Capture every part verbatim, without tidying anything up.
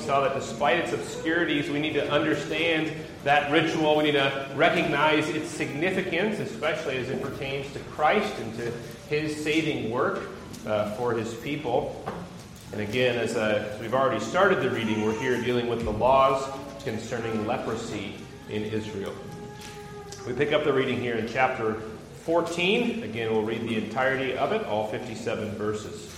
saw that despite its obscurities, we need to understand that ritual. We need to recognize its significance, especially as it pertains to Christ and to his saving work uh, for his people. And again, as, uh, as we've already started the reading, we're here dealing with the laws concerning leprosy in Israel. We pick up the reading here in chapter fourteen. Again, we'll read the entirety of it, all fifty-seven verses.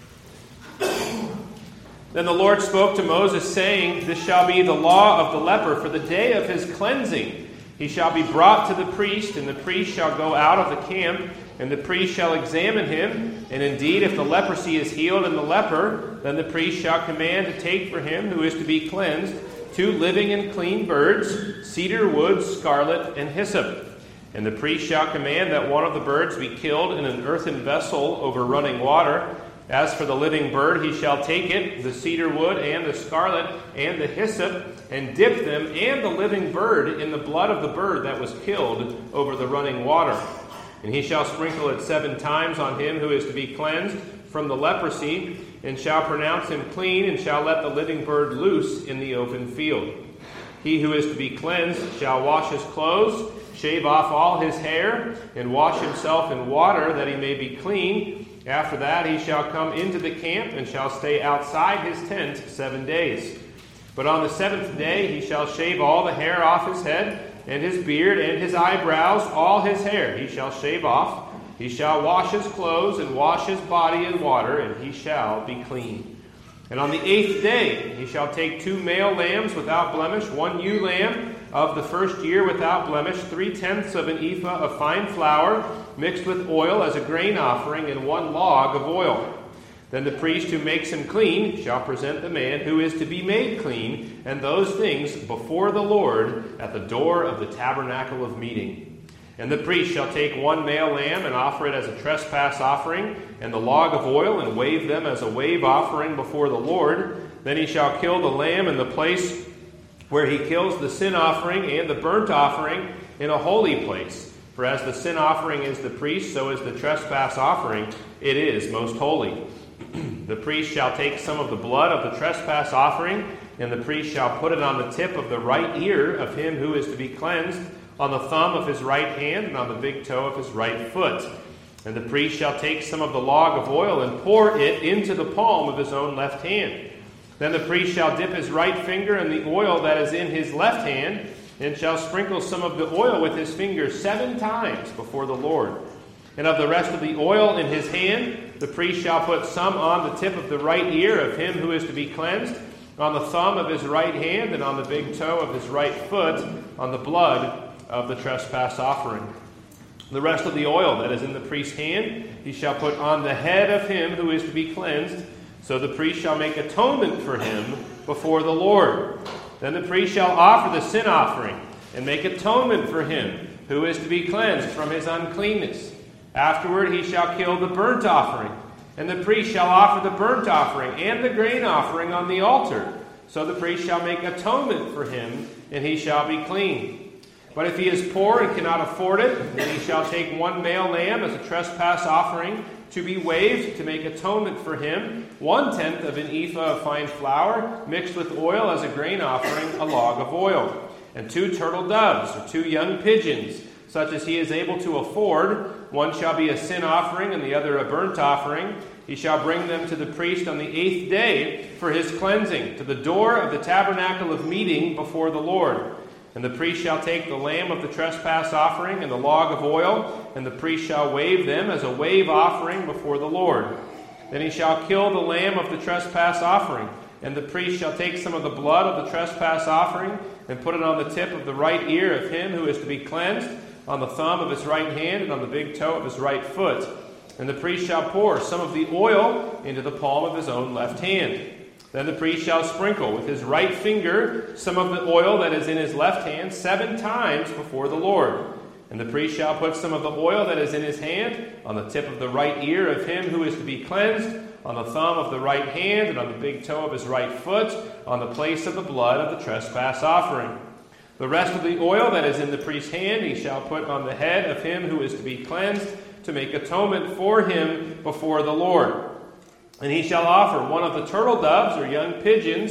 Then the Lord spoke to Moses, saying, This shall be the law of the leper for the day of his cleansing. He shall be brought to the priest, and the priest shall go out of the camp, and the priest shall examine him. And indeed, if the leprosy is healed in the leper, then the priest shall command to take for him who is to be cleansed two living and clean birds, cedar wood, scarlet, and hyssop. And the priest shall command that one of the birds be killed in an earthen vessel over running water. As for the living bird, he shall take it, the cedar wood, and the scarlet, and the hyssop, and dip them and the living bird in the blood of the bird that was killed over the running water. And he shall sprinkle it seven times on him who is to be cleansed from the leprosy, and shall pronounce him clean, and shall let the living bird loose in the open field. He who is to be cleansed shall wash his clothes, shave off all his hair, and wash himself in water, that he may be clean. After that he shall come into the camp, and shall stay outside his tent seven days. But on the seventh day he shall shave all the hair off his head, and his beard, and his eyebrows, all his hair he shall shave off. He shall wash his clothes, and wash his body in water, and he shall be clean. And on the eighth day he shall take two male lambs without blemish, one ewe lamb of the first year without blemish, three-tenths of an ephah of fine flour, mixed with oil as a grain offering, and one log of oil. Then the priest who makes him clean shall present the man who is to be made clean, and those things before the Lord at the door of the tabernacle of meeting. And the priest shall take one male lamb and offer it as a trespass offering, and the log of oil, and wave them as a wave offering before the Lord. Then he shall kill the lamb in the place where he kills the sin offering and the burnt offering in a holy place. For as the sin offering is the priest, so is the trespass offering. It is most holy. The priest shall take some of the blood of the trespass offering, and the priest shall put it on the tip of the right ear of him who is to be cleansed, on the thumb of his right hand, and on the big toe of his right foot. And the priest shall take some of the log of oil and pour it into the palm of his own left hand. Then the priest shall dip his right finger in the oil that is in his left hand, and shall sprinkle some of the oil with his finger seven times before the Lord. And of the rest of the oil in his hand, the priest shall put some on the tip of the right ear of him who is to be cleansed, on the thumb of his right hand, and on the big toe of his right foot, on the blood of the trespass offering. The rest of the oil that is in the priest's hand he shall put on the head of him who is to be cleansed. So the priest shall make atonement for him before the Lord. Then the priest shall offer the sin offering, and make atonement for him who is to be cleansed from his uncleanness. Afterward he shall kill the burnt offering, and the priest shall offer the burnt offering and the grain offering on the altar. So the priest shall make atonement for him, and he shall be clean. But if he is poor and cannot afford it, then he shall take one male lamb as a trespass offering to be waved to make atonement for him, one-tenth of an ephah of fine flour, mixed with oil as a grain offering, a log of oil, and two turtle doves or two young pigeons, such as he is able to afford. One shall be a sin offering and the other a burnt offering. He shall bring them to the priest on the eighth day for his cleansing, to the door of the tabernacle of meeting before the Lord. And the priest shall take the lamb of the trespass offering and the log of oil, and the priest shall wave them as a wave offering before the Lord. Then he shall kill the lamb of the trespass offering, and the priest shall take some of the blood of the trespass offering, and put it on the tip of the right ear of him who is to be cleansed, on the thumb of his right hand, and on the big toe of his right foot. And the priest shall pour some of the oil into the palm of his own left hand. Then the priest shall sprinkle with his right finger some of the oil that is in his left hand seven times before the Lord. And the priest shall put some of the oil that is in his hand on the tip of the right ear of him who is to be cleansed, on the thumb of the right hand, and on the big toe of his right foot, on the place of the blood of the trespass offering. The rest of the oil that is in the priest's hand he shall put on the head of him who is to be cleansed, to make atonement for him before the Lord. And he shall offer one of the turtle doves or young pigeons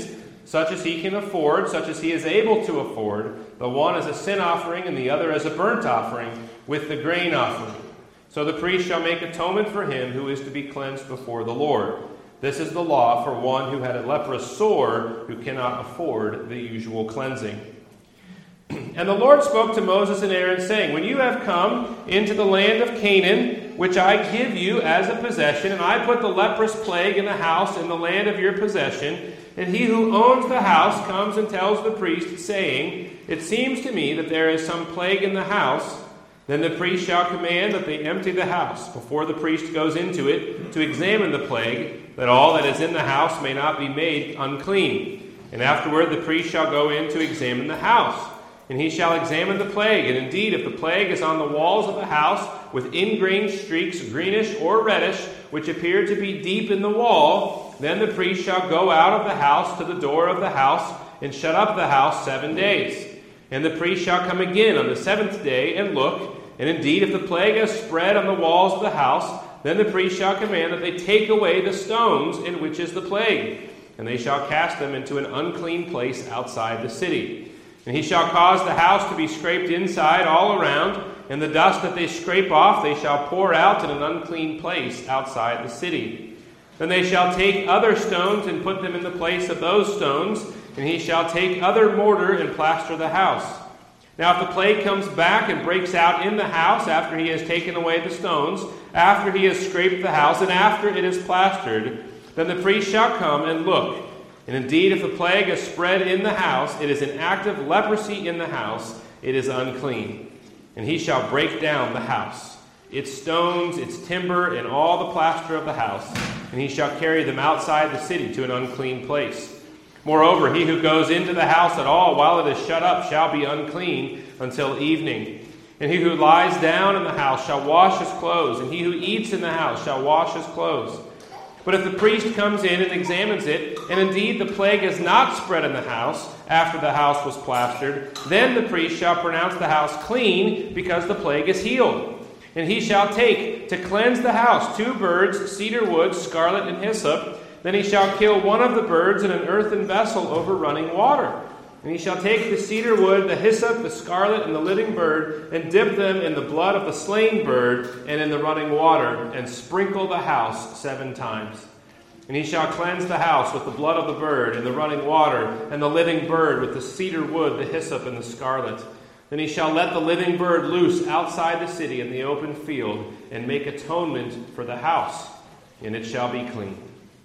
such as he can afford, such as he is able to afford, the one as a sin offering and the other as a burnt offering with the grain offering. So the priest shall make atonement for him who is to be cleansed before the Lord. This is the law for one who had a leprous sore, who cannot afford the usual cleansing. And the Lord spoke to Moses and Aaron, saying, when you have come into the land of Canaan, which I give you as a possession, and I put the leprous plague in the house in the land of your possession, and he who owns the house comes and tells the priest, saying, it seems to me that there is some plague in the house, then the priest shall command that they empty the house before the priest goes into it to examine the plague, that all that is in the house may not be made unclean. And afterward the priest shall go in to examine the house. And he shall examine the plague. And indeed, if the plague is on the walls of the house with ingrained streaks, greenish or reddish, which appear to be deep in the wall, then the priest shall go out of the house to the door of the house and shut up the house seven days. And the priest shall come again on the seventh day and look. And indeed, if the plague has spread on the walls of the house, then the priest shall command that they take away the stones in which is the plague. And they shall cast them into an unclean place outside the city. And he shall cause the house to be scraped inside all around, and the dust that they scrape off they shall pour out in an unclean place outside the city. Then they shall take other stones and put them in the place of those stones, and he shall take other mortar and plaster the house. Now if the plague comes back and breaks out in the house after he has taken away the stones, after he has scraped the house, and after it is plastered, then the priest shall come and look. And indeed, if the plague is spread in the house, it is an active leprosy in the house, it is unclean. And he shall break down the house, its stones, its timber, and all the plaster of the house, and he shall carry them outside the city to an unclean place. Moreover, he who goes into the house at all while it is shut up shall be unclean until evening. And he who lies down in the house shall wash his clothes, and he who eats in the house shall wash his clothes. But if the priest comes in and examines it, and indeed the plague is not spread in the house after the house was plastered, then the priest shall pronounce the house clean, because the plague is healed. And he shall take to cleanse the house two birds, cedar wood, scarlet, and hyssop. Then he shall kill one of the birds in an earthen vessel over running water. And he shall take the cedar wood, the hyssop, the scarlet, and the living bird, and dip them in the blood of the slain bird and in the running water, and sprinkle the house seven times. And he shall cleanse the house with the blood of the bird, and the running water, and the living bird with the cedar wood, the hyssop, and the scarlet. Then he shall let the living bird loose outside the city in the open field, and make atonement for the house, and it shall be clean.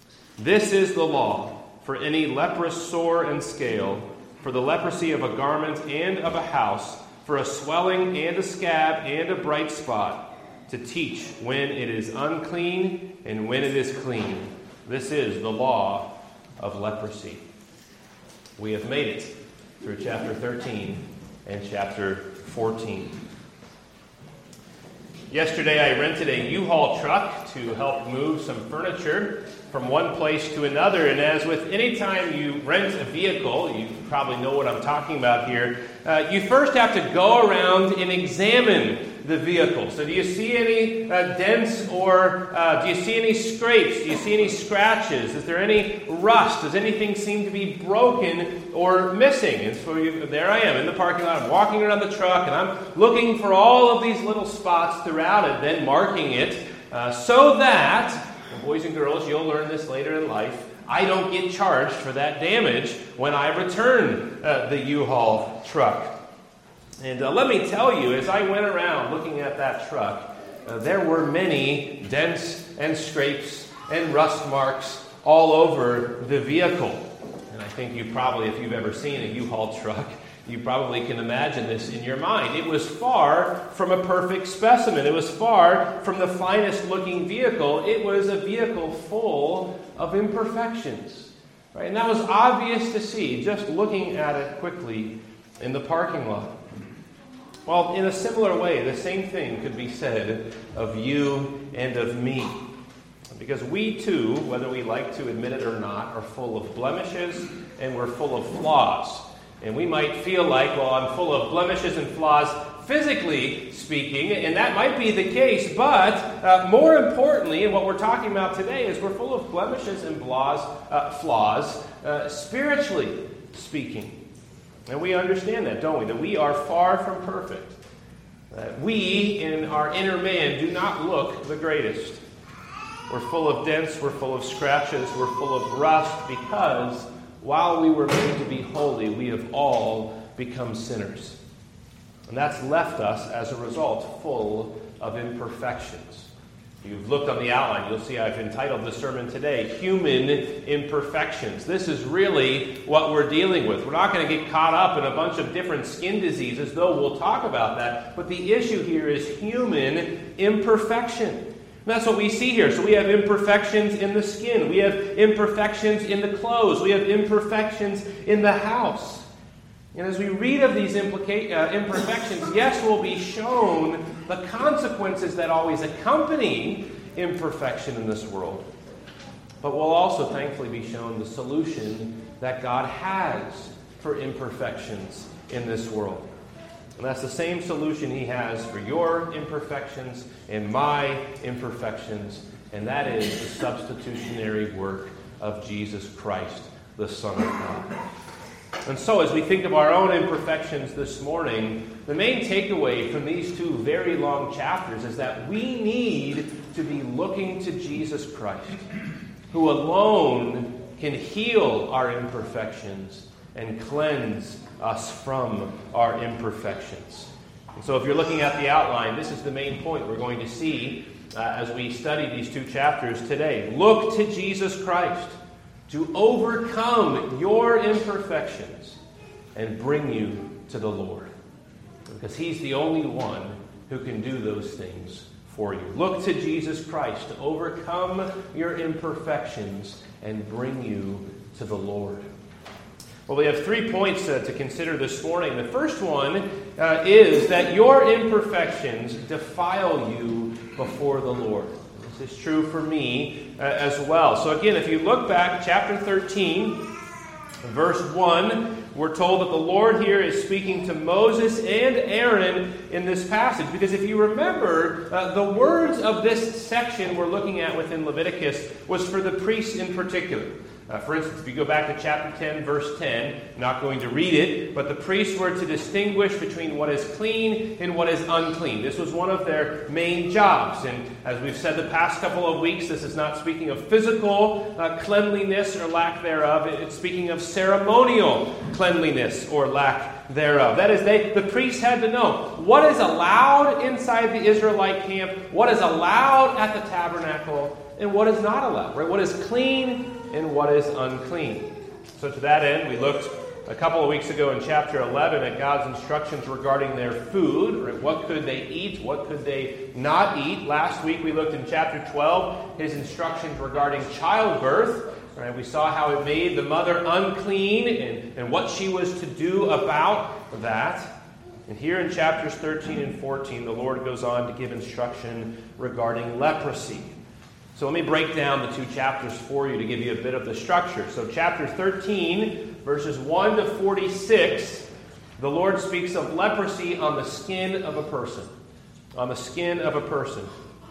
This is the law for any leprous sore and scale, for the leprosy of a garment and of a house, for a swelling and a scab and a bright spot, to teach when it is unclean and when it is clean. This is the law of leprosy. We have made it through chapter thirteen and chapter fourteen. Yesterday I rented a U-Haul truck to help move some furniture from one place to another, and as with any time you rent a vehicle, you probably know what I'm talking about here, uh, you first have to go around and examine the vehicle. So do you see any uh, dents or uh, do you see any scrapes? Do you see any scratches? Is there any rust? Does anything seem to be broken or missing? And so you, there I am in the parking lot. I'm walking around the truck and I'm looking for all of these little spots throughout it, then marking it uh, so that, boys and girls, you'll learn this later in life, I don't get charged for that damage when I return uh, the U-Haul truck. And uh, let me tell you, as I went around looking at that truck, uh, there were many dents and scrapes and rust marks all over the vehicle. And I think you probably, if you've ever seen a U-Haul truck, you probably can imagine this in your mind. It was far from a perfect specimen. It was far from the finest looking vehicle. It was a vehicle full of imperfections. Right? And that was obvious to see just looking at it quickly in the parking lot. Well, in a similar way, the same thing could be said of you and of me. Because we too, whether we like to admit it or not, are full of blemishes and we're full of flaws. And we might feel like, well, I'm full of blemishes and flaws physically speaking, and that might be the case, but uh, more importantly, and what we're talking about today is we're full of blemishes and flaws, uh, flaws uh, spiritually speaking. And we understand that, don't we? That we are far from perfect. That we, in our inner man, do not look the greatest. We're full of dents, we're full of scratches, we're full of rust, because while we were made to be holy, we have all become sinners. And that's left us, as a result, full of imperfections. If you've looked on the outline, you'll see I've entitled the sermon today, Human Imperfections. This is really what we're dealing with. We're not going to get caught up in a bunch of different skin diseases, though we'll talk about that. But the issue here is human imperfection. And that's what we see here. So we have imperfections in the skin. We have imperfections in the clothes. We have imperfections in the house. And as we read of these implica- uh, imperfections, yes, we'll be shown the consequences that always accompany imperfection in this world. But we'll also thankfully be shown the solution that God has for imperfections in this world. And that's the same solution He has for your imperfections and my imperfections, and that is the substitutionary work of Jesus Christ, the Son of God. And so as we think of our own imperfections this morning, the main takeaway from these two very long chapters is that we need to be looking to Jesus Christ, who alone can heal our imperfections and cleanse us from our imperfections. And so if you're looking at the outline, this is the main point we're going to see uh, as we study these two chapters today. Look to Jesus Christ to overcome your imperfections and bring you to the Lord. Because He's the only one who can do those things for you. Look to Jesus Christ to overcome your imperfections and bring you to the Lord. Well, we have three points uh, to consider this morning. The first one uh, is that your imperfections defile you before the Lord. This is true for me uh, as well. So again, if you look back, chapter thirteen, verse one, we're told that the Lord here is speaking to Moses and Aaron in this passage. Because if you remember, uh, the words of this section we're looking at within Leviticus was for the priests in particular. Uh, for instance, if you go back to chapter ten, verse ten, I'm not going to read it, but the priests were to distinguish between what is clean and what is unclean. This was one of their main jobs. And as we've said the past couple of weeks, this is not speaking of physical uh, cleanliness or lack thereof. It's speaking of ceremonial cleanliness or lack thereof. That is, they, the priests had to know what is allowed inside the Israelite camp, what is allowed at the tabernacle, and what is not allowed. Right? What is clean and what is unclean. So to that end, we looked a couple of weeks ago in chapter eleven at God's instructions regarding their food. Right? What could they eat? What could they not eat? Last week we looked in chapter twelve, His instructions regarding childbirth. Right? We saw how it made the mother unclean and, and what she was to do about that. And here in chapters thirteen and fourteen, the Lord goes on to give instruction regarding leprosy. So let me break down the two chapters for you to give you a bit of the structure. So chapter thirteen, verses one to forty-six, the Lord speaks of leprosy on the skin of a person. On the skin of a person.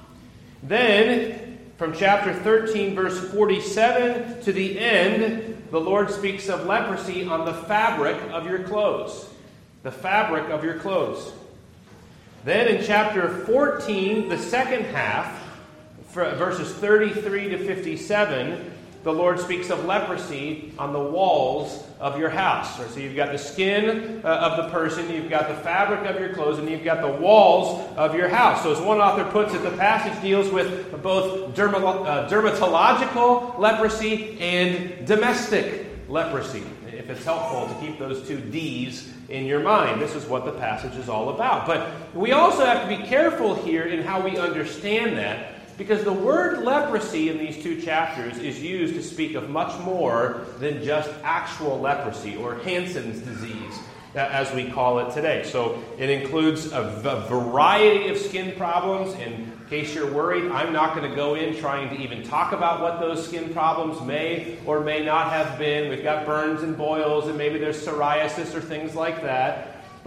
Then, from chapter thirteen, verse forty-seven to the end, the Lord speaks of leprosy on the fabric of your clothes. The fabric of your clothes. Then in chapter fourteen, the second half, verses thirty-three to fifty-seven, the Lord speaks of leprosy on the walls of your house. So you've got the skin uh, of the person, you've got the fabric of your clothes, and you've got the walls of your house. So as one author puts it, the passage deals with both derma- uh, dermatological leprosy and domestic leprosy. If it's helpful to keep those two D's in your mind, this is what the passage is all about. But we also have to be careful here in how we understand that, because the word leprosy in these two chapters is used to speak of much more than just actual leprosy, or Hansen's disease, as we call it today. So it includes a v- variety of skin problems. In case you're worried, I'm not going to go in trying to even talk about what those skin problems may or may not have been. We've got burns and boils, and maybe there's psoriasis or things like that.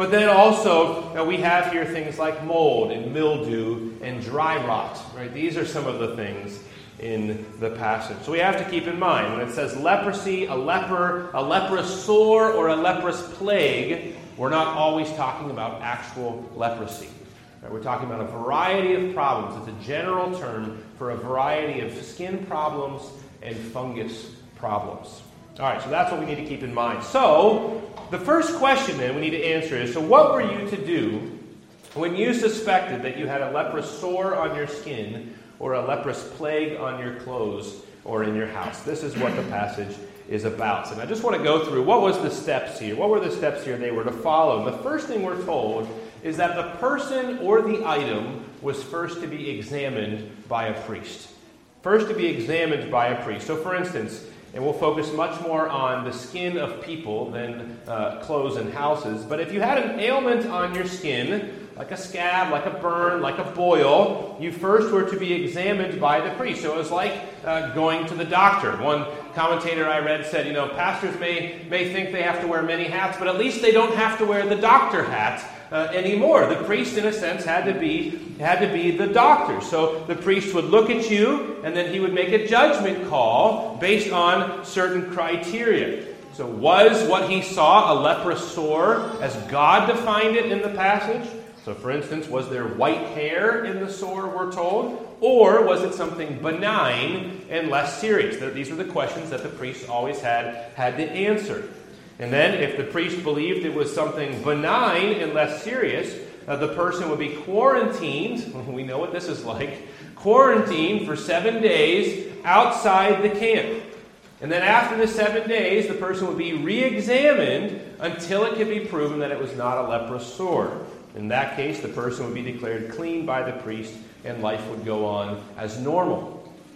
But then also, uh, we have here things like mold and mildew and dry rot. Right? These are some of the things in the passage. So we have to keep in mind, when it says leprosy, a leper, a leprous sore, or a leprous plague, we're not always talking about actual leprosy. Right? We're talking about a variety of problems. It's a general term for a variety of skin problems and fungus problems. All right, so that's what we need to keep in mind. So, the first question then we need to answer is, so what were you to do when you suspected that you had a leprous sore on your skin or a leprous plague on your clothes or in your house? This is what the passage is about. And I just want to go through what was the steps here. What were the steps here they were to follow? And the first thing we're told is that the person or the item was first to be examined by a priest. First to be examined by a priest. So for instance, and we'll focus much more on the skin of people than uh, clothes and houses. But if you had an ailment on your skin, like a scab, like a burn, like a boil, you first were to be examined by the priest. So it was like uh, going to the doctor. One commentator I read said, you know, pastors may, may think they have to wear many hats, but at least they don't have to wear the doctor hat Uh, anymore. The priest, in a sense, had to be had to be the doctor. So the priest would look at you, and then he would make a judgment call based on certain criteria. So was what he saw a leprous sore as God defined it in the passage? So for instance, was there white hair in the sore, we're told? Or was it something benign and less serious? These were the questions that the priest always had, had to answer. And then, if the priest believed it was something benign and less serious, uh, the person would be quarantined. We know what this is like. Quarantined for seven days outside the camp. And then after the seven days, the person would be re-examined until it could be proven that it was not a leprous sore. In that case, the person would be declared clean by the priest, and life would go on as normal.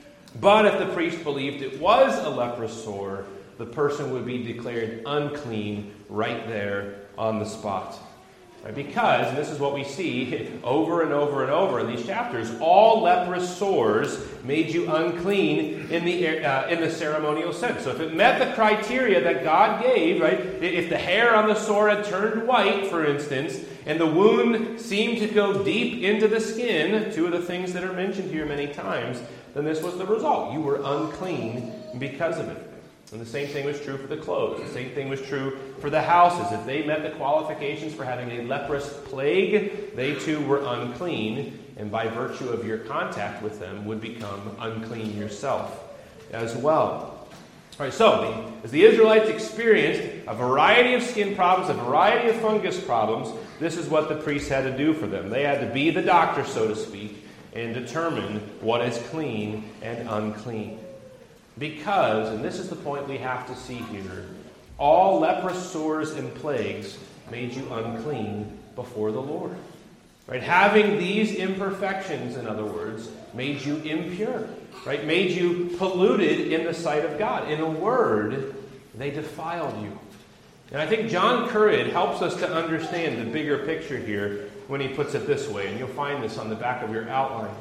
But if the priest believed it was a leprous sore, the person would be declared unclean right there on the spot. Right? Because, and this is what we see over and over and over in these chapters, all leprous sores made you unclean in the uh, in the ceremonial sense. So if it met the criteria that God gave, right, if the hair on the sore had turned white, for instance, and the wound seemed to go deep into the skin, two of the things that are mentioned here many times, then this was the result. You were unclean because of it. And the same thing was true for the clothes. The same thing was true for the houses. If they met the qualifications for having a leprous plague, they too were unclean, and by virtue of your contact with them would become unclean yourself as well. All right, so the, as the Israelites experienced a variety of skin problems, a variety of fungus problems, this is what the priests had to do for them. They had to be the doctor, so to speak, and determine what is clean and unclean. Because, and this is the point we have to see here, all leprous sores and plagues made you unclean before the Lord. Right? Having these imperfections, in other words, made you impure. Right? Made you polluted in the sight of God. In a word, they defiled you. And I think John Currid helps us to understand the bigger picture here when he puts it this way. And you'll find this on the back of your outline.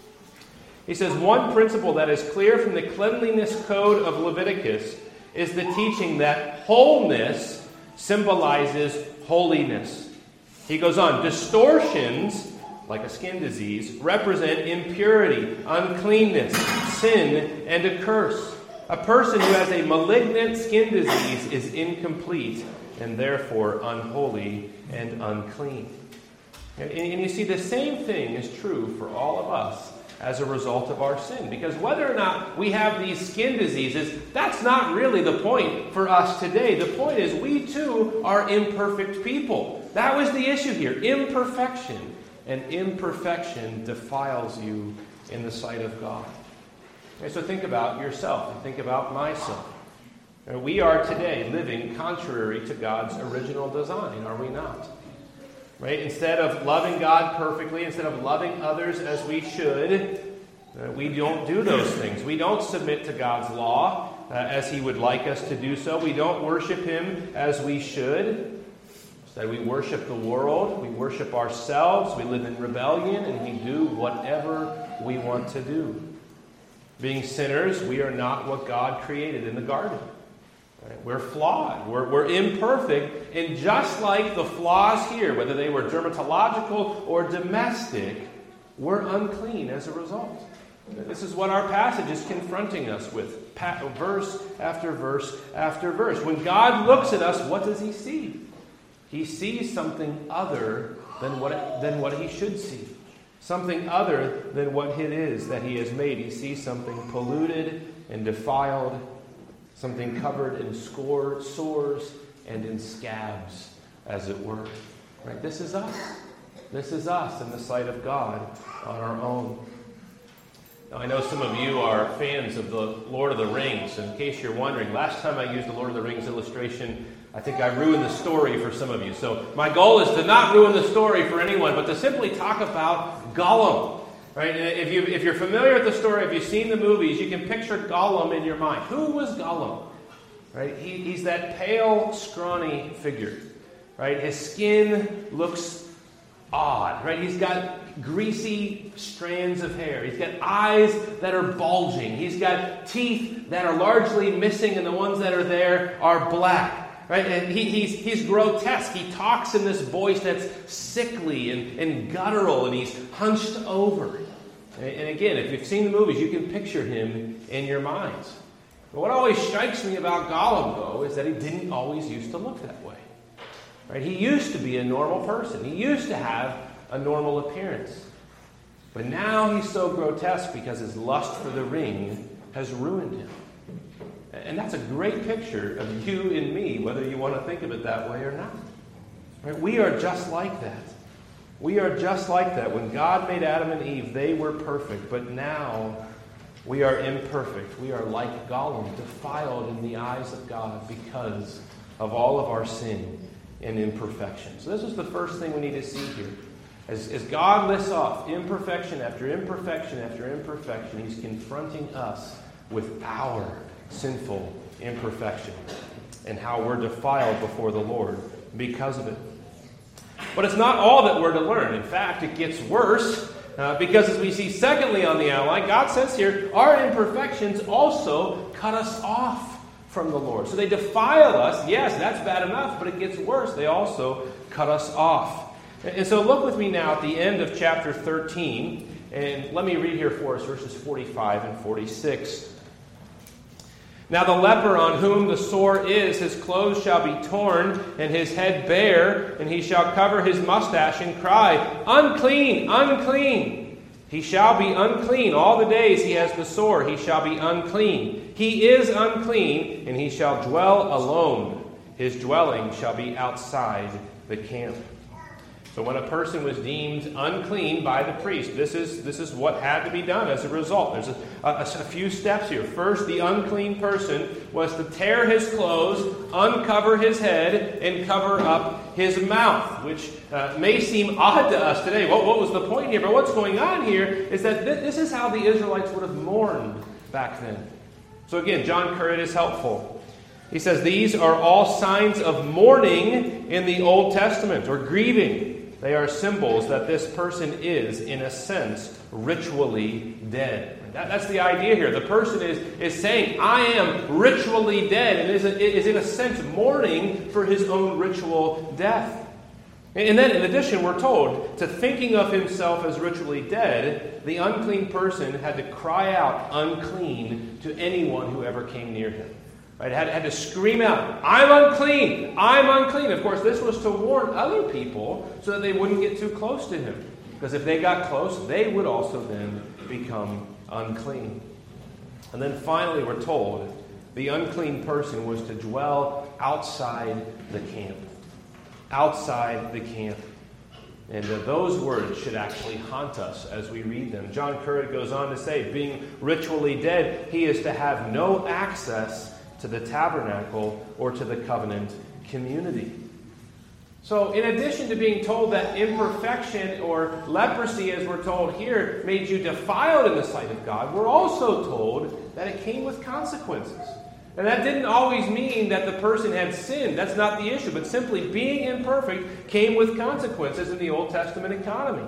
He says, one principle that is clear from the cleanliness code of Leviticus is the teaching that wholeness symbolizes holiness. He goes on, distortions, like a skin disease, represent impurity, uncleanness, sin, and a curse. A person who has a malignant skin disease is incomplete and therefore unholy and unclean. And, and you see, the same thing is true for all of us as a result of our sin. Because whether or not we have these skin diseases, that's not really the point for us today. The point is we too are imperfect people. That was the issue here. Imperfection. And imperfection defiles you in the sight of God. Okay, so think about yourself and think about myself. We are today living contrary to God's original design, are we not? Right? Instead of loving God perfectly, instead of loving others as we should, uh, we don't do those things. We don't submit to God's law uh, as He would like us to do so. We don't worship Him as we should. Instead, we worship the world. We worship ourselves. We live in rebellion, and we do whatever we want to do. Being sinners, we are not what God created in the garden. Right? We're flawed. We're, we're imperfect. And just like the flaws here, whether they were dermatological or domestic, we're unclean as a result. This is what our passage is confronting us with, verse after verse after verse. When God looks at us, what does he see? He sees something other than what, than what he should see. Something other than what it is that he has made. He sees something polluted and defiled, something covered in score, sores and in scabs, as it were. Right? This is us. This is us in the sight of God on our own. Now, I know some of you are fans of the Lord of the Rings. In case you're wondering, last time I used the Lord of the Rings illustration, I think I ruined the story for some of you. So my goal is to not ruin the story for anyone, but to simply talk about Gollum. Right? If, you, if you're familiar with the story, if you've seen the movies, you can picture Gollum in your mind. Who was Gollum? Right? He, he's that pale, scrawny figure. Right? His skin looks odd. Right? He's got greasy strands of hair. He's got eyes that are bulging. He's got teeth that are largely missing, and the ones that are there are black. Right? And he, he's, he's grotesque. He talks in this voice that's sickly and, and guttural, and he's hunched over. And again, if you've seen the movies, you can picture him in your minds. But what always strikes me about Gollum, though, is that he didn't always used to look that way. Right? He used to be a normal person. He used to have a normal appearance. But now he's so grotesque because his lust for the ring has ruined him. And that's a great picture of you and me, whether you want to think of it that way or not. Right? We are just like that. We are just like that. When God made Adam and Eve, they were perfect. But now we are imperfect. We are like Gollum, defiled in the eyes of God because of all of our sin and imperfection. So this is the first thing we need to see here. As, as God lists off imperfection after imperfection after imperfection, he's confronting us with our sinful imperfection and how we're defiled before the Lord because of it. But it's not all that we're to learn. In fact, it gets worse uh, because as we see secondly on the outline, God says here, our imperfections also cut us off from the Lord. So they defile us. Yes, that's bad enough, but it gets worse. They also cut us off. And so look with me now at the end of chapter thirteen, and let me read here for us verses forty-five and forty-six. Now the leper on whom the sore is, his clothes shall be torn, and his head bare, and he shall cover his mustache and cry, Unclean, unclean! He shall be unclean all the days he has the sore, he shall be unclean. He is unclean, and he shall dwell alone. His dwelling shall be outside the camp. So when a person was deemed unclean by the priest, this is, this is what had to be done as a result. There's a, a, a few steps here. First, the unclean person was to tear his clothes, uncover his head, and cover up his mouth, which uh, may seem odd to us today. What, what was the point here? But what's going on here is that th- this is how the Israelites would have mourned back then. So again, John Currid is helpful. He says, these are all signs of mourning in the Old Testament, or grieving. They are symbols that this person is, in a sense, ritually dead. That, that's the idea here. The person is, is saying, I am ritually dead, and is, is in a sense mourning for his own ritual death. And then, in addition, we're told, to thinking of himself as ritually dead, the unclean person had to cry out unclean to anyone who ever came near him. Right, had, had to scream out, I'm unclean, I'm unclean. Of course, this was to warn other people so that they wouldn't get too close to him. Because if they got close, they would also then become unclean. And then finally, we're told, the unclean person was to dwell outside the camp. Outside the camp. And uh, those words should actually haunt us as we read them. John Currid goes on to say, being ritually dead, he is to have no access to the tabernacle or to the covenant community. So in addition to being told that imperfection or leprosy, as we're told here, made you defiled in the sight of God, we're also told that it came with consequences. And that didn't always mean that the person had sinned. That's not the issue. But simply being imperfect came with consequences in the Old Testament economy.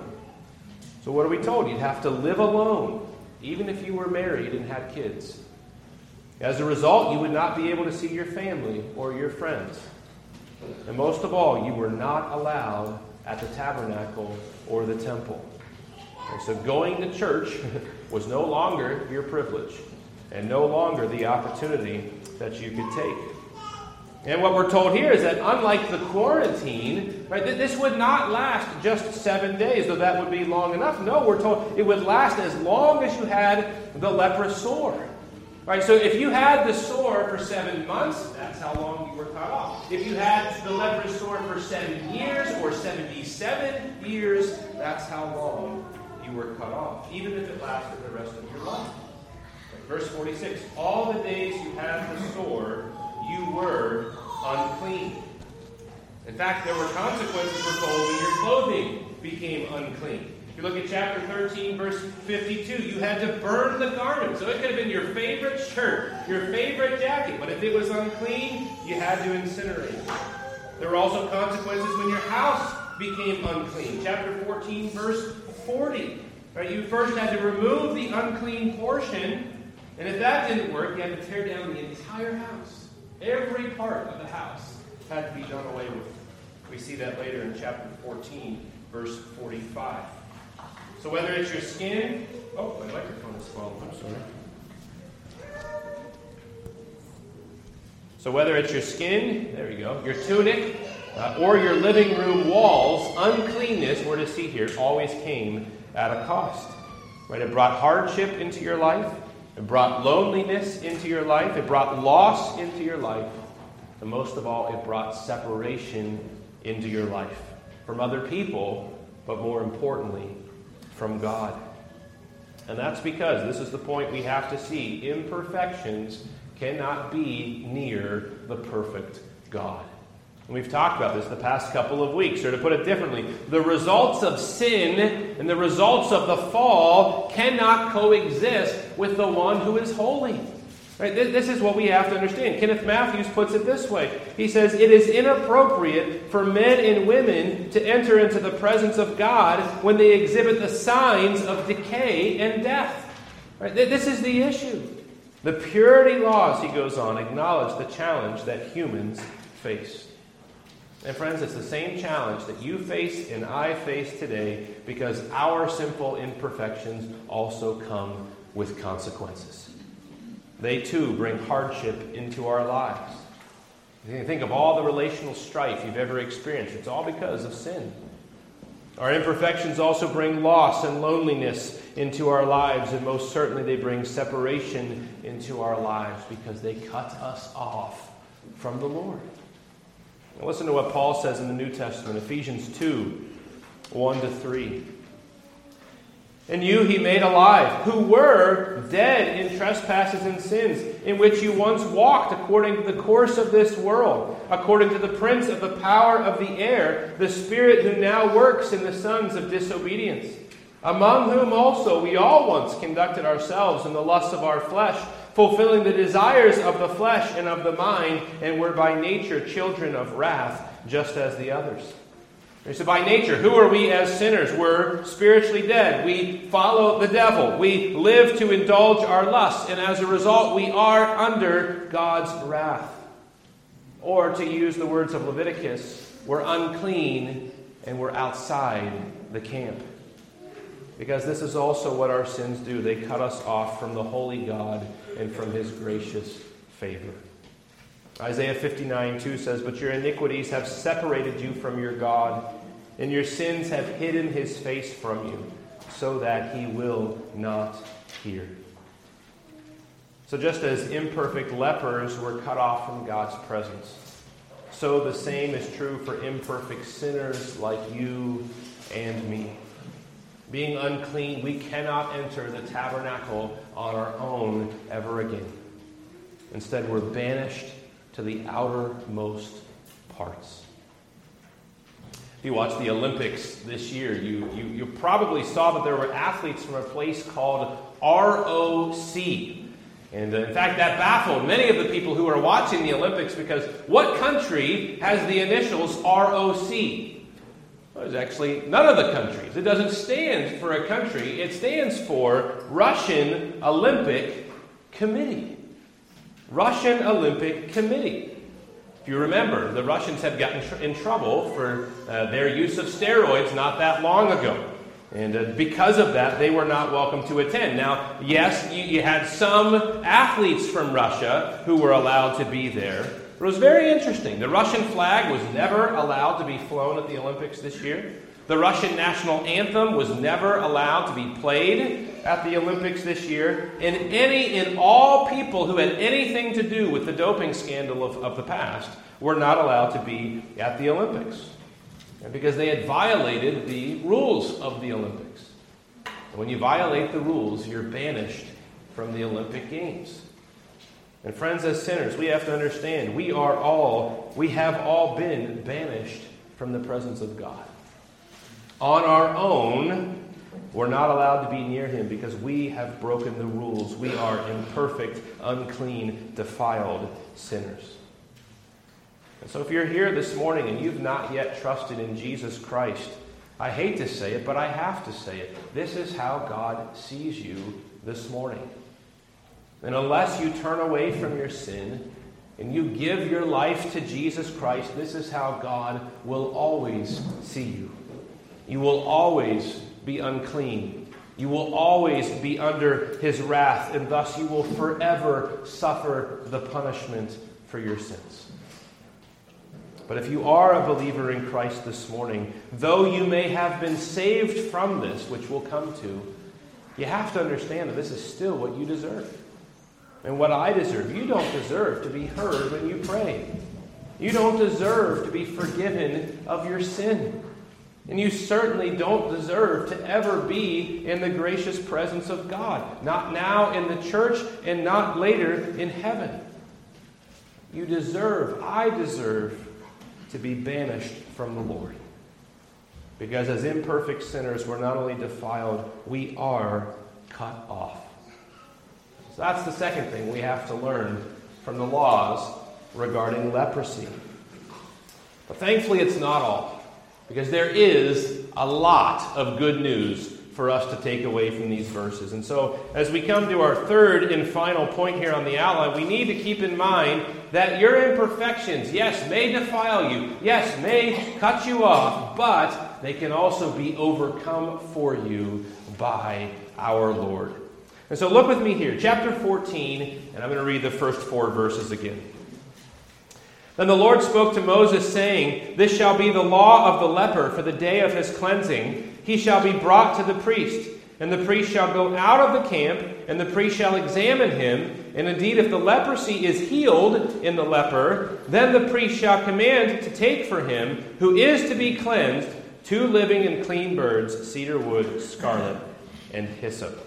So what are we told? You'd have to live alone, even if you were married and had kids. As a result, you would not be able to see your family or your friends. And most of all, you were not allowed at the tabernacle or the temple. And so going to church was no longer your privilege and no longer the opportunity that you could take. And what we're told here is that unlike the quarantine, right, this would not last just seven days, though that would be long enough. No, we're told it would last as long as you had the leprous sore. Right, so if you had the sore for seven months, that's how long you were cut off. If you had the leprous sore for seven years or seventy-seven years, that's how long you were cut off, even if it lasted the rest of your life. Right, verse forty-six, all the days you had the sore, you were unclean. In fact, there were consequences, we're told, when your clothing became unclean. If you look at chapter thirteen, verse fifty-two, you had to burn the garment. So it could have been your favorite shirt, your favorite jacket, but if it was unclean, you had to incinerate it. There were also consequences when your house became unclean. Chapter fourteen, verse forty. Right, you first had to remove the unclean portion, and if that didn't work, you had to tear down the entire house. Every part of the house had to be done away with. We see that later in chapter fourteen, verse forty-five. So whether it's your skin... Oh, my microphone is falling. I'm sorry. So whether it's your skin, there you go, your tunic, uh, or your living room walls, uncleanness, we're to see here, always came at a cost. Right? It brought hardship into your life. It brought loneliness into your life. It brought loss into your life. And most of all, it brought separation into your life from other people, but more importantly, from God. And that's because, this is the point we have to see, imperfections cannot be near the perfect God. And we've talked about this the past couple of weeks, or to put it differently, the results of sin and the results of the fall cannot coexist with the one who is holy. Right? This is what we have to understand. Kenneth Matthews puts it this way. He says, it is inappropriate for men and women to enter into the presence of God when they exhibit the signs of decay and death. Right? This is the issue. The purity laws, he goes on, acknowledge the challenge that humans face. And friends, it's the same challenge that you face and I face today, because our sinful imperfections also come with consequences. They too bring hardship into our lives. You think of all the relational strife you've ever experienced. It's all because of sin. Our imperfections also bring loss and loneliness into our lives, and most certainly they bring separation into our lives because they cut us off from the Lord. Now listen to what Paul says in the New Testament, Ephesians two, one to three. And you he made alive, who were dead in trespasses and sins, in which you once walked according to the course of this world, according to the prince of the power of the air, the spirit who now works in the sons of disobedience, among whom also we all once conducted ourselves in the lusts of our flesh, fulfilling the desires of the flesh and of the mind, and were by nature children of wrath, just as the others. So by nature, who are we as sinners? We're spiritually dead. We follow the devil. We live to indulge our lusts. And as a result, we are under God's wrath. Or to use the words of Leviticus, we're unclean and we're outside the camp. Because this is also what our sins do. They cut us off from the holy God and from his gracious favor. Isaiah fifty-nine two says, but your iniquities have separated you from your God, and your sins have hidden his face from you, so that he will not hear. So just as imperfect lepers were cut off from God's presence, so the same is true for imperfect sinners like you and me. Being unclean, we cannot enter the tabernacle on our own ever again. Instead, we're banished to the outermost parts. If you watched the Olympics this year, you, you, you probably saw that there were athletes from a place called R O C. And uh, in fact, that baffled many of the people who are watching the Olympics, because what country has the initials R O C? Well, it's actually none of the countries. It doesn't stand for a country. It stands for Russian Olympic Committee. Russian Olympic Committee. If you remember, the Russians had gotten tr- in trouble for uh, their use of steroids not that long ago. And uh, because of that, they were not welcome to attend. Now, yes, you, you had some athletes from Russia who were allowed to be there. But it was very interesting. The Russian flag was never allowed to be flown at the Olympics this year. The Russian national anthem was never allowed to be played at the Olympics this year. And any and all people who had anything to do with the doping scandal of, of the past were not allowed to be at the Olympics. And because they had violated the rules of the Olympics. And when you violate the rules, you're banished from the Olympic Games. And friends, as sinners, we have to understand, we are all, we have all been banished from the presence of God. On our own, we're not allowed to be near Him because we have broken the rules. We are imperfect, unclean, defiled sinners. And so if you're here this morning and you've not yet trusted in Jesus Christ, I hate to say it, but I have to say it. This is how God sees you this morning. And unless you turn away from your sin and you give your life to Jesus Christ, this is how God will always see you. You will always be unclean. You will always be under His wrath, and thus you will forever suffer the punishment for your sins. But if you are a believer in Christ this morning, though you may have been saved from this, which we'll come to, you have to understand that this is still what you deserve. And what I deserve. You don't deserve to be heard when you pray. You don't deserve to be forgiven of your sin. And you certainly don't deserve to ever be in the gracious presence of God. Not now in the church and not later in heaven. You deserve, I deserve, to be banished from the Lord. Because as imperfect sinners, we're not only defiled, we are cut off. So that's the second thing we have to learn from the laws regarding leprosy. But thankfully it's not all. Because there is a lot of good news for us to take away from these verses. And so as we come to our third and final point here on the outline, we need to keep in mind that your imperfections, yes, may defile you, yes, may cut you off, but they can also be overcome for you by our Lord. And so look with me here, chapter fourteen, and I'm going to read the first four verses again. Then the Lord spoke to Moses, saying, "This shall be the law of the leper for the day of his cleansing. He shall be brought to the priest, and the priest shall go out of the camp, and the priest shall examine him. And indeed, if the leprosy is healed in the leper, then the priest shall command to take for him, who is to be cleansed, two living and clean birds, cedar wood, scarlet, and hyssop."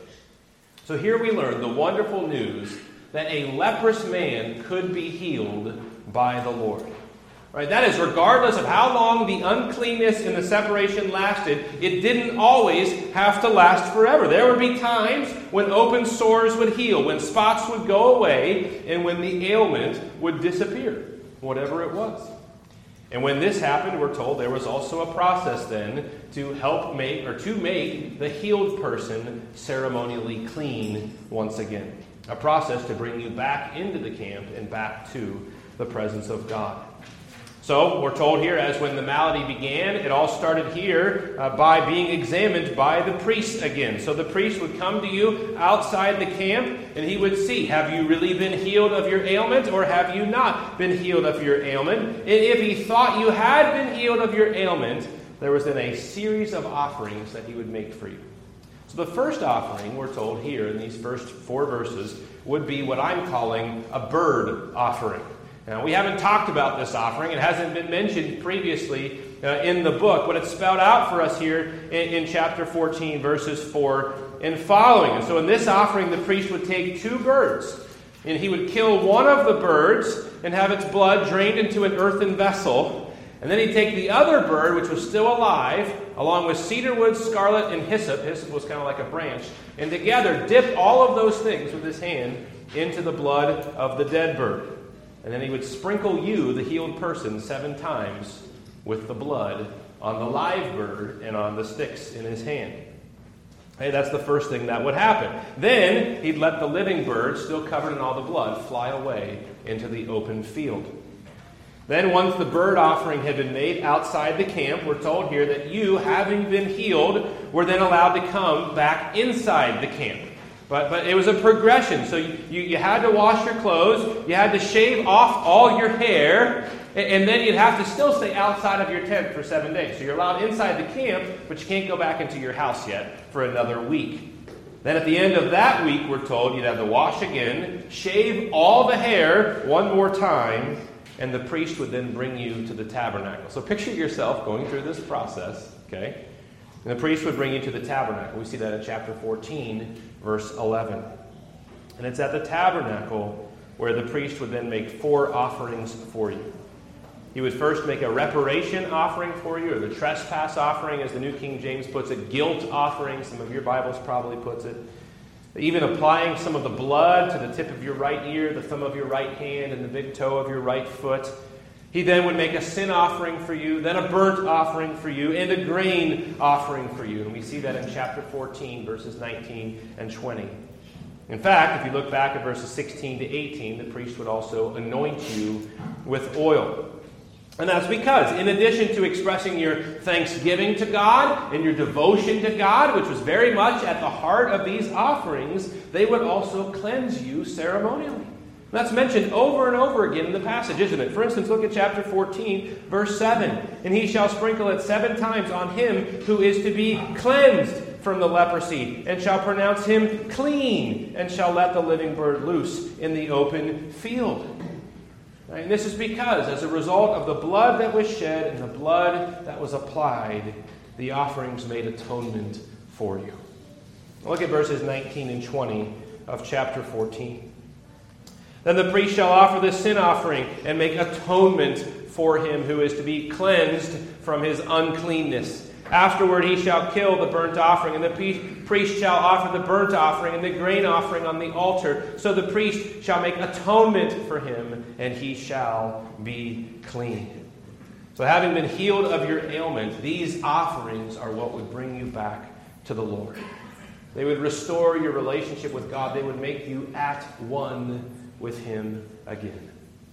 So here we learn the wonderful news that a leprous man could be healed by the Lord. Right? That is, regardless of how long the uncleanness and the separation lasted, it didn't always have to last forever. There would be times when open sores would heal, when spots would go away, and when the ailment would disappear, whatever it was. And when this happened, we're told there was also a process then to help make, or to make the healed person ceremonially clean once again. A process to bring you back into the camp and back to the presence of God. So, we're told here, as when the malady began, it all started here uh, by being examined by the priest again. So the priest would come to you outside the camp, and he would see, have you really been healed of your ailment, or have you not been healed of your ailment? And if he thought you had been healed of your ailment, there was then a series of offerings that he would make for you. So the first offering, we're told here in these first four verses, would be what I'm calling a bird offering. Now, we haven't talked about this offering. It hasn't been mentioned previously uh, in the book, but it's spelled out for us here in, in chapter fourteen, verses four and following. And so in this offering, the priest would take two birds, and he would kill one of the birds and have its blood drained into an earthen vessel. And then he'd take the other bird, which was still alive, along with cedar wood, scarlet, and hyssop. Hyssop was kind of like a branch. And together dip all of those things with his hand into the blood of the dead bird. And then he would sprinkle you, the healed person, seven times with the blood on the live bird and on the sticks in his hand. Hey, that's the first thing that would happen. Then he'd let the living bird, still covered in all the blood, fly away into the open field. Then once the burnt offering had been made outside the camp, we're told here that you, having been healed, were then allowed to come back inside the camp. But but it was a progression. So you, you, you had to wash your clothes, you had to shave off all your hair, and, and then you'd have to still stay outside of your tent for seven days. So you're allowed inside the camp, but you can't go back into your house yet for another week. Then at the end of that week, we're told you'd have to wash again, shave all the hair one more time, and the priest would then bring you to the tabernacle. So picture yourself going through this process, okay? And the priest would bring you to the tabernacle. We see that in chapter fourteen, verse eleven. And it's at the tabernacle where the priest would then make four offerings for you. He would first make a reparation offering for you, or the trespass offering, as the New King James puts it, guilt offering. Some of your Bibles probably puts it. Even applying some of the blood to the tip of your right ear, the thumb of your right hand, and the big toe of your right foot. He then would make a sin offering for you, then a burnt offering for you, and a grain offering for you. And we see that in chapter fourteen, verses nineteen and twenty. In fact, if you look back at verses sixteen to eighteen, the priest would also anoint you with oil. And that's because, in addition to expressing your thanksgiving to God and your devotion to God, which was very much at the heart of these offerings, they would also cleanse you ceremonially. That's mentioned over and over again in the passage, isn't it? For instance, look at chapter fourteen, verse seven. And he shall sprinkle it seven times on him who is to be cleansed from the leprosy, and shall pronounce him clean, and shall let the living bird loose in the open field. Right? And this is because, as a result of the blood that was shed and the blood that was applied, the offerings made atonement for you. Look at verses nineteen and twenty of chapter fourteen. Then the priest shall offer the sin offering and make atonement for him who is to be cleansed from his uncleanness. Afterward he shall kill the burnt offering, and the priest shall offer the burnt offering and the grain offering on the altar. So the priest shall make atonement for him, and he shall be clean. So having been healed of your ailment, these offerings are what would bring you back to the Lord. They would restore your relationship with God. They would make you at one with him again.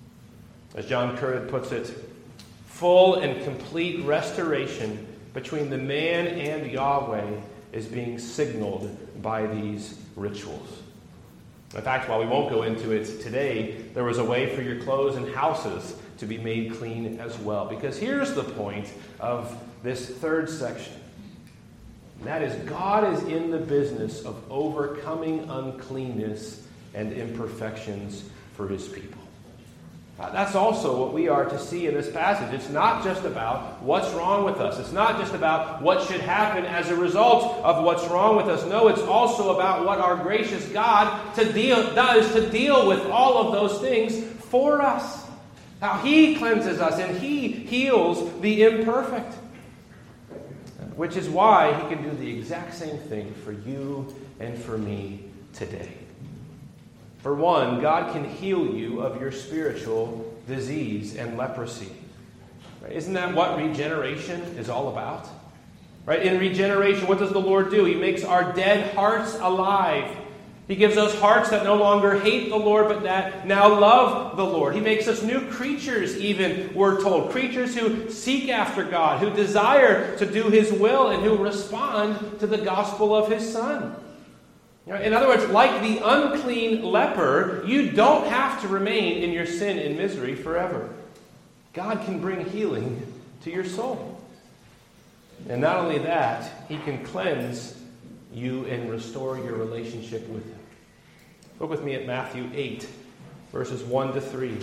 As John Currid puts it, full and complete restoration between the man and Yahweh is being signaled by these rituals. In fact, while we won't go into it today, there was a way for your clothes and houses to be made clean as well. Because here's the point of this third section. And that is, God is in the business of overcoming uncleanness and imperfections for his people. Uh, that's also what we are to see in this passage. It's not just about what's wrong with us. It's not just about what should happen as a result of what's wrong with us. No, it's also about what our gracious God to deal, does to deal with all of those things for us. How he cleanses us and he heals the imperfect. Which is why he can do the exact same thing for you and for me today. For one, God can heal you of your spiritual disease and leprosy. Right? Isn't that what regeneration is all about? Right? In regeneration, what does the Lord do? He makes our dead hearts alive. He gives us hearts that no longer hate the Lord, but that now love the Lord. He makes us new creatures, even, we're told. Creatures who seek after God, who desire to do his will, and who respond to the gospel of his Son. In other words, like the unclean leper, you don't have to remain in your sin and misery forever. God can bring healing to your soul. And not only that, he can cleanse you and restore your relationship with him. Look with me at Matthew eight, verses one to three.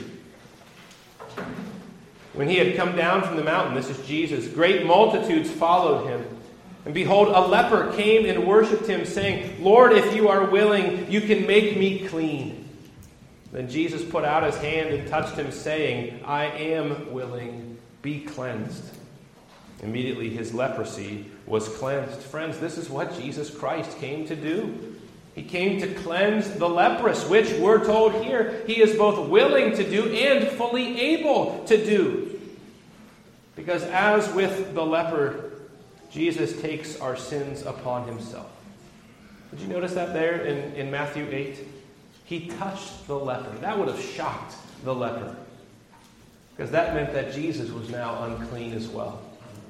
When he had come down from the mountain, this is Jesus, great multitudes followed him. And behold, a leper came and worshipped him, saying, Lord, if you are willing, you can make me clean. Then Jesus put out his hand and touched him, saying, I am willing, be cleansed. Immediately his leprosy was cleansed. Friends, this is what Jesus Christ came to do. He came to cleanse the leprous, which we're told here he is both willing to do and fully able to do. Because as with the leper, Jesus takes our sins upon himself. Did you notice that there in, in Matthew eight? He touched the leper. That would have shocked the leper, because that meant that Jesus was now unclean as well.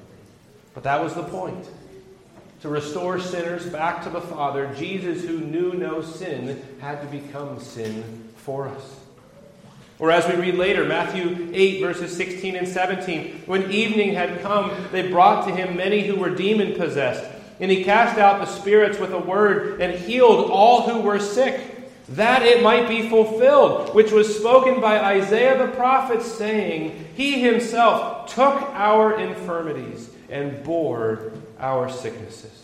But that was the point. To restore sinners back to the Father, Jesus, who knew no sin, had to become sin for us. Or as we read later, Matthew eight, verses sixteen and seventeen, when evening had come, they brought to him many who were demon-possessed, and he cast out the spirits with a word and healed all who were sick, that it might be fulfilled, which was spoken by Isaiah the prophet, saying, He himself took our infirmities and bore our sicknesses.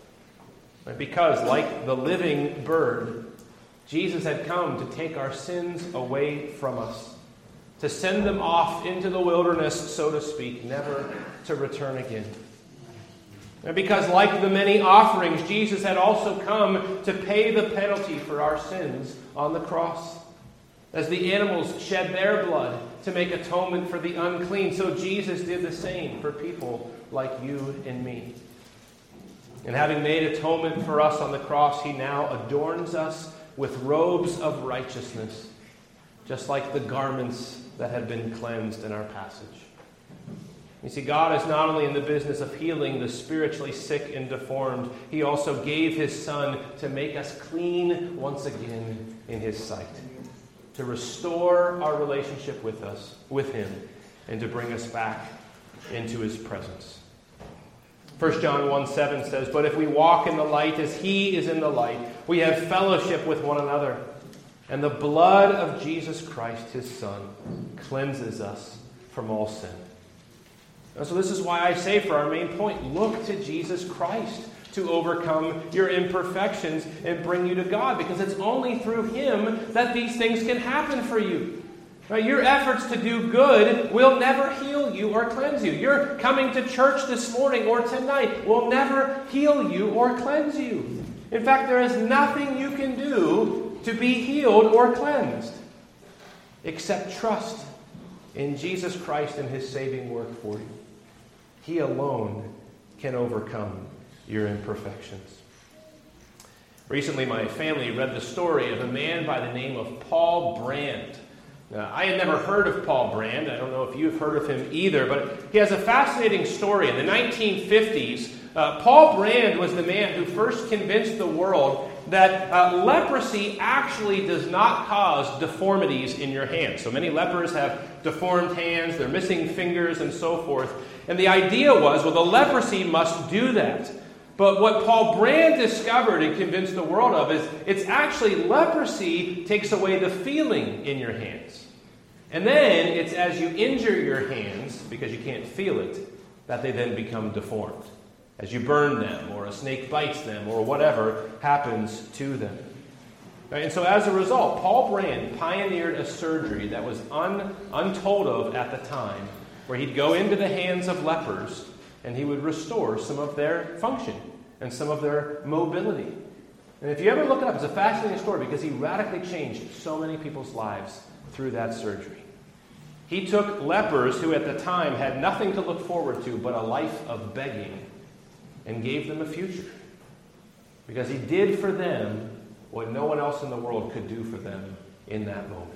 Because, like the living bird, Jesus had come to take our sins away from us, to send them off into the wilderness, so to speak, never to return again. And because, like the many offerings, Jesus had also come to pay the penalty for our sins on the cross. As the animals shed their blood to make atonement for the unclean, so Jesus did the same for people like you and me. And having made atonement for us on the cross, he now adorns us with robes of righteousness, just like the garments that had been cleansed in our passage. You see, God is not only in the business of healing the spiritually sick and deformed, he also gave his Son to make us clean once again in his sight, to restore our relationship with us, with him, and to bring us back into his presence. First John one seven says, But if we walk in the light as he is in the light, we have fellowship with one another, and the blood of Jesus Christ, his Son, cleanses us from all sin. And so this is why I say for our main point, look to Jesus Christ to overcome your imperfections and bring you to God, because it's only through him that these things can happen for you. Right? Your efforts to do good will never heal you or cleanse you. Your coming to church this morning or tonight will never heal you or cleanse you. In fact, there is nothing you can do to be healed or cleansed except trust in Jesus Christ and his saving work for you. He alone can overcome your imperfections. Recently, my family read the story of a man by the name of Paul Brand. Now, I had never heard of Paul Brand. I don't know if you've heard of him either, but he has a fascinating story. In the nineteen fifties, uh, Paul Brand was the man who first convinced the world that uh, leprosy actually does not cause deformities in your hands. So many lepers have deformed hands, they're missing fingers and so forth. And the idea was, well, the leprosy must do that. But what Paul Brand discovered and convinced the world of is it's actually leprosy takes away the feeling in your hands. And then it's as you injure your hands, because you can't feel it, that they then become deformed. As you burn them, or a snake bites them, or whatever happens to them. Right? And so as a result, Paul Brand pioneered a surgery that was un, untold of at the time, where he'd go into the hands of lepers and he would restore some of their function and some of their mobility. And if you ever look it up, it's a fascinating story because he radically changed so many people's lives through that surgery. He took lepers who at the time had nothing to look forward to but a life of begging and gave them a future. Because he did for them what no one else in the world could do for them in that moment.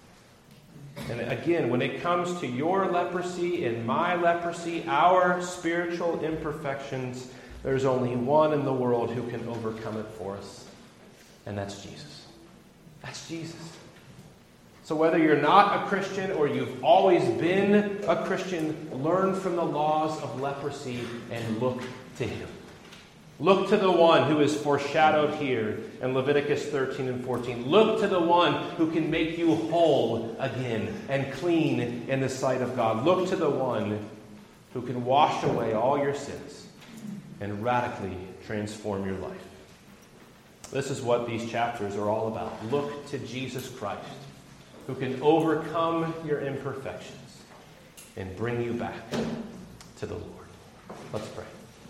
And again, when it comes to your leprosy and my leprosy, our spiritual imperfections, there's only one in the world who can overcome it for us, and that's Jesus. That's Jesus. So whether you're not a Christian or you've always been a Christian, learn from the laws of leprosy and look to him. Look to the one who is foreshadowed here in Leviticus thirteen and fourteen. Look to the one who can make you whole again and clean in the sight of God. Look to the one who can wash away all your sins and radically transform your life. This is what these chapters are all about. Look to Jesus Christ, who can overcome your imperfections and bring you back to the Lord. Let's pray.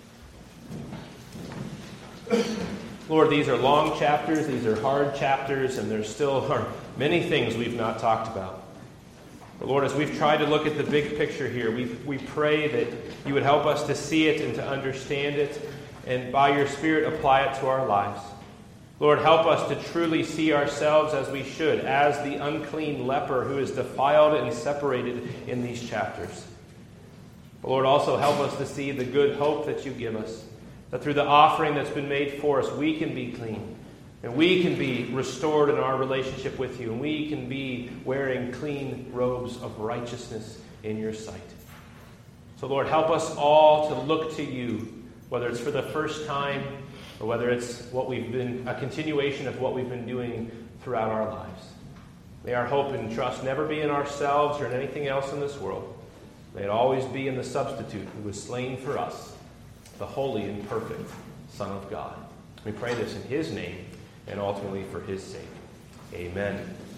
Lord, these are long chapters, these are hard chapters, and there still are many things we've not talked about. But Lord, as we've tried to look at the big picture here, we we pray that you would help us to see it and to understand it, and by your Spirit apply it to our lives. Lord, help us to truly see ourselves as we should, as the unclean leper who is defiled and separated in these chapters. But Lord, also help us to see the good hope that you give us, that through the offering that's been made for us, we can be clean, and we can be restored in our relationship with you, and we can be wearing clean robes of righteousness in your sight. So Lord, help us all to look to you, whether it's for the first time or whether it's what we've been, a continuation of what we've been doing throughout our lives. May our hope and trust never be in ourselves or in anything else in this world. May it always be in the substitute who was slain for us, the holy and perfect Son of God. We pray this in his name and ultimately for his sake. Amen.